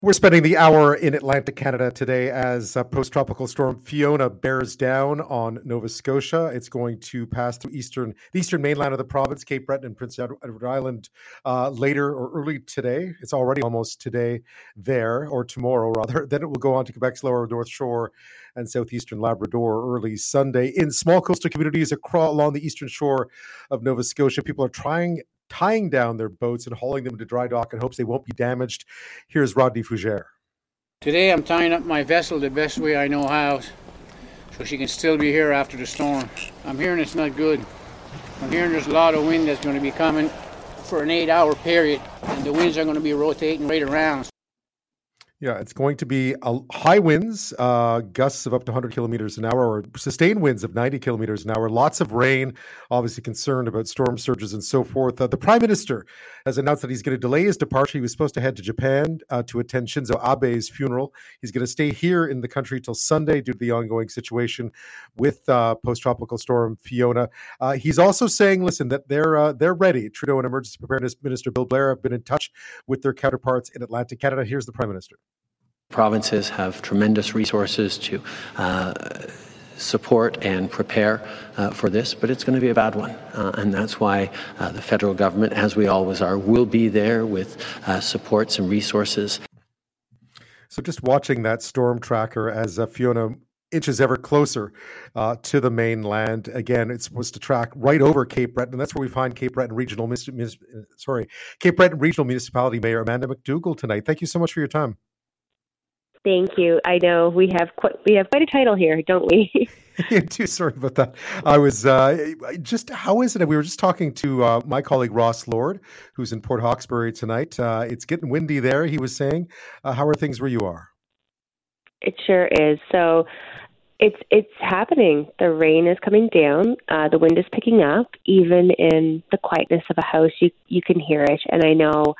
We're spending the hour in Atlantic Canada today as post-tropical storm Fiona bears down on Nova Scotia. It's going to pass through the eastern mainland of the province, Cape Breton and Prince Edward Island, later or early today. It's already almost today there, or tomorrow rather. Then it will go on to Quebec's lower North Shore and southeastern Labrador early Sunday. In small coastal communities along the eastern shore of Nova Scotia, people are tying down their boats and hauling them to dry dock in hopes they won't be damaged. Here's Rodney Fougere. Today I'm tying up my vessel the best way I know how, so she can still be here after the storm. I'm hearing it's not good. I'm hearing there's a lot of wind that's going to be coming for an 8-hour period, and the winds are going to be rotating right around. Yeah, it's going to be high winds, gusts of up to 100 kilometers an hour, or sustained winds of 90 kilometers an hour. Lots of rain, obviously concerned about storm surges and so forth. The Prime Minister has announced that he's going to delay his departure. He was supposed to head to Japan to attend Shinzo Abe's funeral. He's going to stay here in the country till Sunday due to the ongoing situation with post-tropical storm Fiona. He's also saying, listen, that they're ready. Trudeau and Emergency Preparedness Minister Bill Blair have been in touch with their counterparts in Atlantic Canada. Here's the Prime Minister. Provinces have tremendous resources to support and prepare for this, but it's going to be a bad one. And that's why the federal government, as we always are, will be there with supports and resources. So just watching that storm tracker as Fiona inches ever closer to the mainland. Again, it's supposed to track right over Cape Breton, and that's where we find Cape Breton Regional Municipality Mayor Amanda McDougall tonight. Thank you so much for your time. Thank you. I know we have quite a title here, don't we? Too sorry about that. I was how is it? We were just talking to my colleague Ross Lord, who's in Port Hawkesbury tonight. It's getting windy there, he was saying. How are things where you are? It sure is. So it's happening. The rain is coming down. The wind is picking up. Even in the quietness of a house, you can hear it. And I know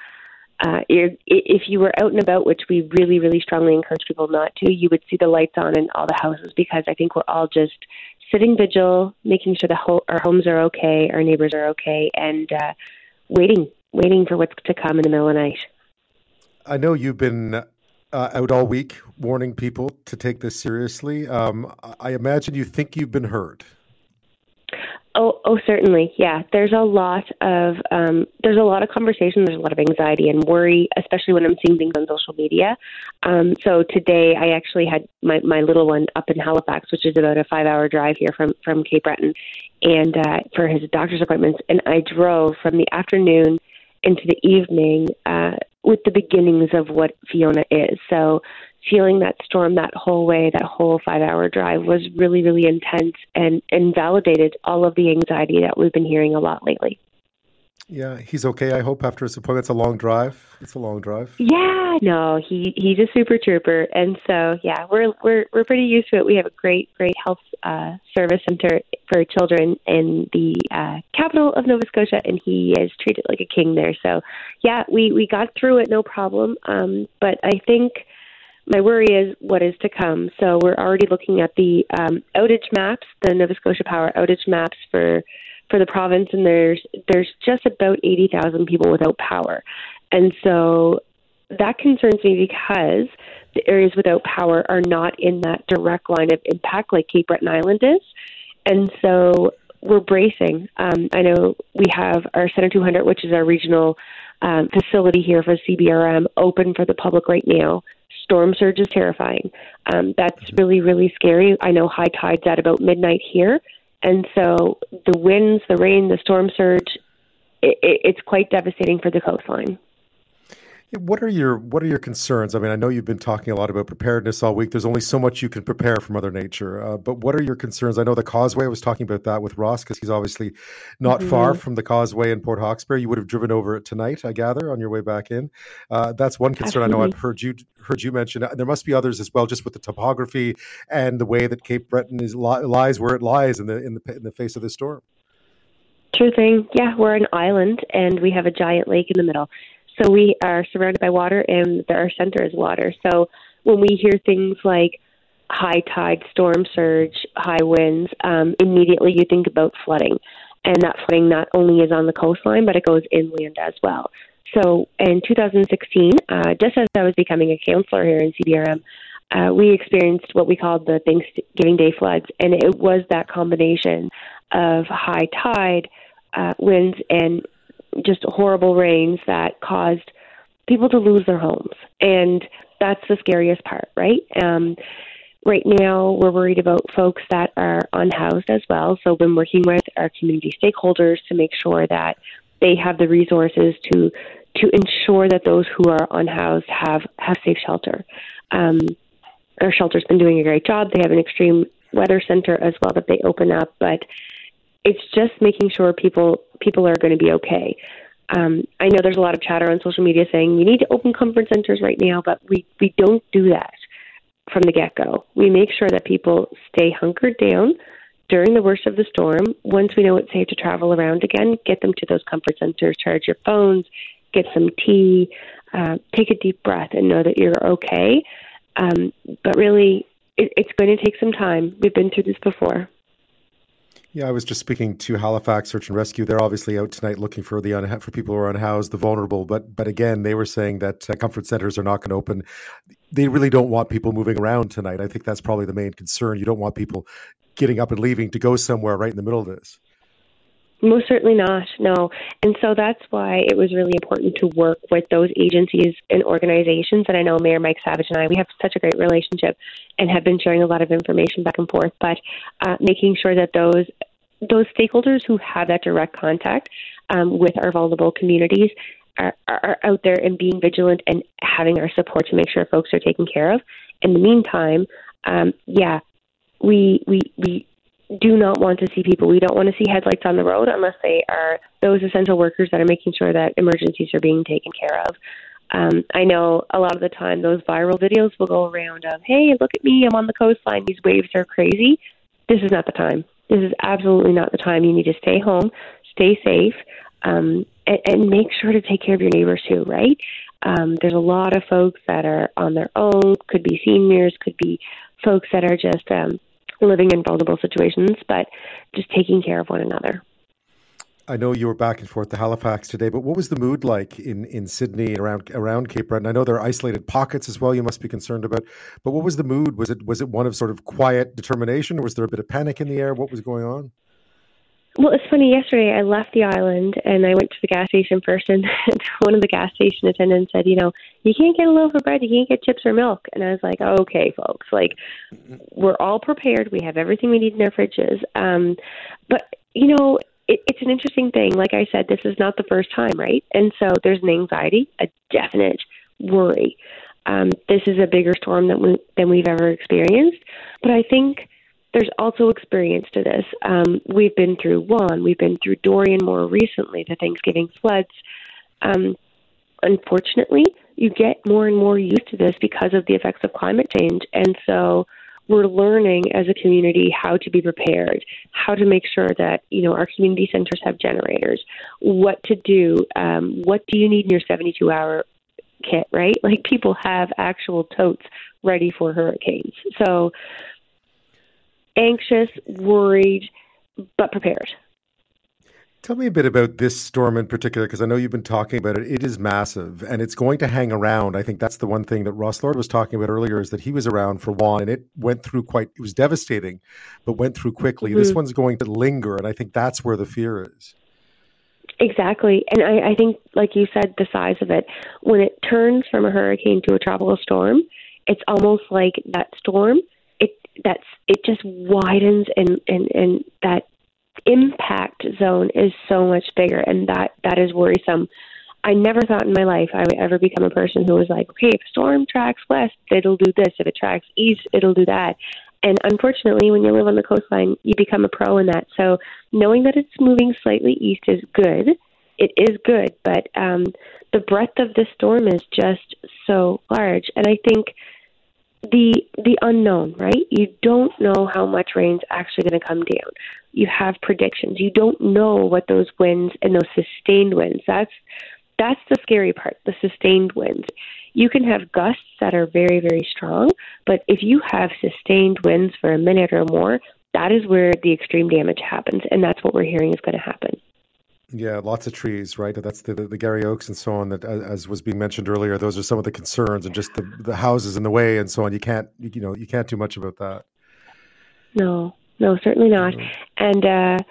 if you were out and about, which we really, really strongly encourage people not to, you would see the lights on in all the houses, because I think we're all just sitting vigil, making sure our homes are okay, our neighbors are okay, and waiting for what's to come in the middle of the night. I know you've been out all week warning people to take this seriously. I imagine you think you've been heard. Oh, certainly. Yeah. There's a lot of conversation. There's a lot of anxiety and worry, especially when I'm seeing things on social media. So today I actually had my little one up in Halifax, which is about a 5-hour drive here from Cape Breton, and for his doctor's appointments. And I drove from the afternoon into the evening with the beginnings of what Fiona is. So feeling that storm that whole way, that whole 5-hour drive was really, really intense and validated all of the anxiety that we've been hearing a lot lately. Yeah, he's okay, I hope, after his appointment. It's a long drive. Yeah, no, he's a super trooper. And so, yeah, we're pretty used to it. We have a great health service center for children in the capital of Nova Scotia, and he is treated like a king there. So, yeah, we got through it, no problem. But I think my worry is what is to come. So we're already looking at the outage maps, the Nova Scotia Power outage maps for the province, and there's just about 80,000 people without power. And so that concerns me, because the areas without power are not in that direct line of impact like Cape Breton Island is. And so we're bracing. I know we have our Center 200, which is our regional facility here for CBRM, open for the public right now. Storm surge is terrifying. That's really, really scary. I know high tide's at about midnight here. And so the winds, the rain, the storm surge, it's quite devastating for the coastline. What are your concerns? I mean, I know you've been talking a lot about preparedness all week. There's only so much you can prepare for Mother Nature. But what are your concerns? I know the Causeway, I was talking about that with Ross, because he's obviously not far from the Causeway in Port Hawkesbury. You would have driven over it tonight, I gather, on your way back in. That's one concern. Absolutely. I know I've heard you mention. There must be others as well, just with the topography and the way that Cape Breton lies where it lies in the face of the storm. True thing. Yeah, we're an island, and we have a giant lake in the middle. So we are surrounded by water, and our center is water. So when we hear things like high tide, storm surge, high winds, immediately you think about flooding. And that flooding not only is on the coastline, but it goes inland as well. So in 2016, just as I was becoming a counselor here in CBRM, we experienced what we called the Thanksgiving Day floods, and it was that combination of high tide, winds, and just horrible rains that caused people to lose their homes. And that's the scariest part, right? Right now, we're worried about folks that are unhoused as well. So we've been working with our community stakeholders to make sure that they have the resources to ensure that those who are unhoused have safe shelter. Our shelter's been doing a great job. They have an extreme weather center as well that they open up, but it's just making sure people are going to be okay. I know there's a lot of chatter on social media saying we need to open comfort centers right now, but we don't do that from the get-go. We make sure that people stay hunkered down during the worst of the storm. Once we know it's safe to travel around again, get them to those comfort centers, charge your phones, get some tea, take a deep breath and know that you're okay. But really, it's going to take some time. We've been through this before. Yeah, I was just speaking to Halifax Search and Rescue. They're obviously out tonight looking for for people who are unhoused, the vulnerable. But again, they were saying that comfort centers are not going to open. They really don't want people moving around tonight. I think that's probably the main concern. You don't want people getting up and leaving to go somewhere right in the middle of this. Most certainly not, no. And so that's why it was really important to work with those agencies and organizations. And I know Mayor Mike Savage and I, we have such a great relationship and have been sharing a lot of information back and forth, but making sure that those stakeholders who have that direct contact with our vulnerable communities are out there and being vigilant and having our support to make sure folks are taken care of. In the meantime, we do not want to see people. We don't want to see headlights on the road unless they are those essential workers that are making sure that emergencies are being taken care of. I know a lot of the time those viral videos will go around of, hey, look at me, I'm on the coastline, these waves are crazy. This is not the time. This is absolutely not the time. You need to stay home, stay safe, and make sure to take care of your neighbors too, right? There's a lot of folks that are on their own, could be seniors, could be folks that are just living in vulnerable situations, but just taking care of one another. I know you were back and forth to Halifax today, but what was the mood like in Sydney and around Cape Breton? I know there are isolated pockets as well you must be concerned about, but what was the mood? Was it one of sort of quiet determination, or was there a bit of panic in the air? What was going on? Well, it's funny. Yesterday, I left the island and I went to the gas station first, and one of the gas station attendants said, you can't get a loaf of bread, you can't get chips or milk. And I was like, okay, folks, we're all prepared. We have everything we need in our fridges. But, it's an interesting thing. Like I said, this is not the first time, right? And so there's an anxiety, a definite worry. This is a bigger storm than we've ever experienced. But I think there's also experience to this. We've been through Juan. We've been through Dorian more recently, the Thanksgiving floods. Unfortunately, you get more and more used to this because of the effects of climate change. And so we're learning as a community how to be prepared, how to make sure that, our community centers have generators, what to do, what do you need in your 72-hour kit, right? Like, people have actual totes ready for hurricanes. So anxious, worried, but prepared. Tell me a bit about this storm in particular, because I know you've been talking about it. It is massive, and it's going to hang around. I think that's the one thing that Ross Lord was talking about earlier, is that he was around for Juan, and it went through it was devastating, but went through quickly. Mm-hmm. This one's going to linger, and I think that's where the fear is. Exactly. And I think, like you said, the size of it, when it turns from a hurricane to a tropical storm, it's almost like that storm, it just widens, and that impact zone is so much bigger, and that is worrisome. I never thought in my life I would ever become a person who was like, okay, if a storm tracks west, it'll do this. If it tracks east, it'll do that. And unfortunately, when you live on the coastline, you become a pro in that. So knowing that it's moving slightly east is good. It is good, but the breadth of this storm is just so large. And I think the unknown, right? You don't know how much rain's actually going to come down. You have predictions. You don't know what those winds and those sustained winds, that's the scary part, the sustained winds. You can have gusts that are very, very strong, but if you have sustained winds for a minute or more, that is where the extreme damage happens, and that's what we're hearing is going to happen. Yeah, lots of trees, right? That's the Gary Oaks and so on. That, as was being mentioned earlier, those are some of the concerns, and just the houses in the way and so on. You can't do much about that. No, certainly not. And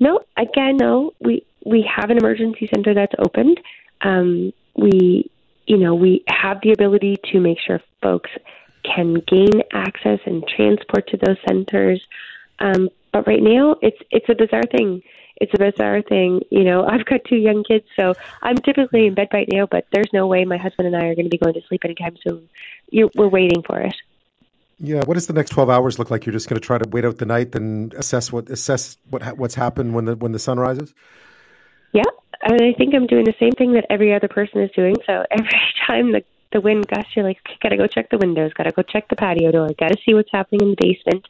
we have an emergency center that's opened. We have the ability to make sure folks can gain access and transport to those centers. But right now, it's a bizarre thing. It's a bizarre thing. I've got 2 young kids, so I'm typically in bed right now, but there's no way my husband and I are going to be going to sleep anytime soon. We're waiting for it. Yeah. What does the next 12 hours look like? You're just going to try to wait out the night and assess what's happened when the sun rises? Yeah. And I think I'm doing the same thing that every other person is doing. So every time the wind gusts, you're like, gotta go check the windows, gotta go check the patio door, gotta see what's happening in the basement.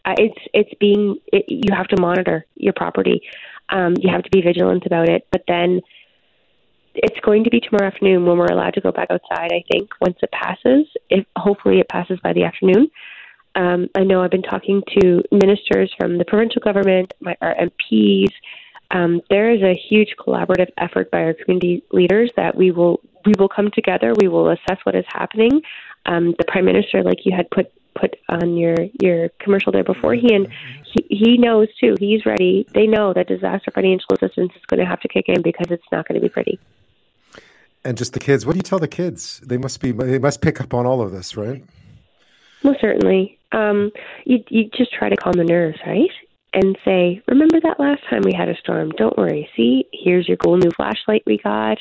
You have to monitor your property. You have to be vigilant about it. But then it's going to be tomorrow afternoon when we're allowed to go back outside, I think, once it passes. Hopefully it passes by the afternoon. I know I've been talking to ministers from the provincial government, our MPs. There is a huge collaborative effort by our community leaders that we will come together. We will assess what is happening. The Prime Minister, like you had put on your commercial there beforehand, he knows too. He's ready. They know that disaster financial assistance is going to have to kick in because it's not going to be pretty. And just the kids. What do you tell the kids? They must pick up on all of this, right? Most certainly. You just try to calm the nerves, right? And say, remember that last time we had a storm? Don't worry. See, here's your cool new flashlight we got.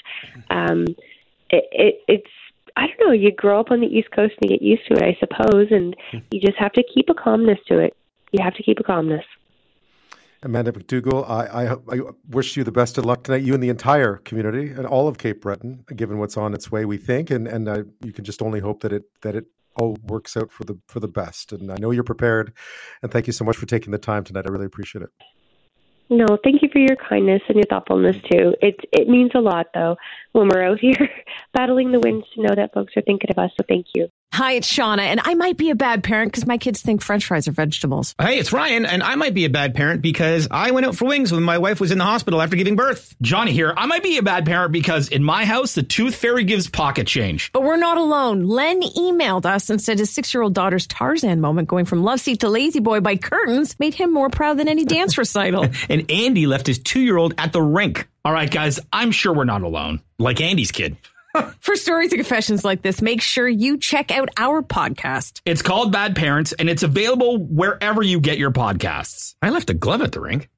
It's I don't know. You grow up on the East Coast and you get used to it, I suppose, and you just have to keep a calmness to it. You have to keep a calmness. Amanda McDougall, I wish you the best of luck tonight, you and the entire community and all of Cape Breton, given what's on its way, we think, and you can just only hope that it all works out for the best. And I know you're prepared, and thank you so much for taking the time tonight. I really appreciate it. No, thank you for your kindness and your thoughtfulness too. It means a lot though when we're out here battling the winds to know that folks are thinking of us. So thank you. Hi, it's Shauna, and I might be a bad parent because my kids think French fries are vegetables. Hey, it's Ryan, and I might be a bad parent because I went out for wings when my wife was in the hospital after giving birth. Johnny here. I might be a bad parent because in my house, the tooth fairy gives pocket change. But we're not alone. Len emailed us and said his 6-year-old daughter's Tarzan moment going from love seat to lazy boy by curtains made him more proud than any dance recital. And Andy left his 2-year-old at the rink. All right, guys, I'm sure we're not alone. Like Andy's kid. For stories and confessions like this, make sure you check out our podcast. It's called Bad Parents, and it's available wherever you get your podcasts. I left a glove at the rink.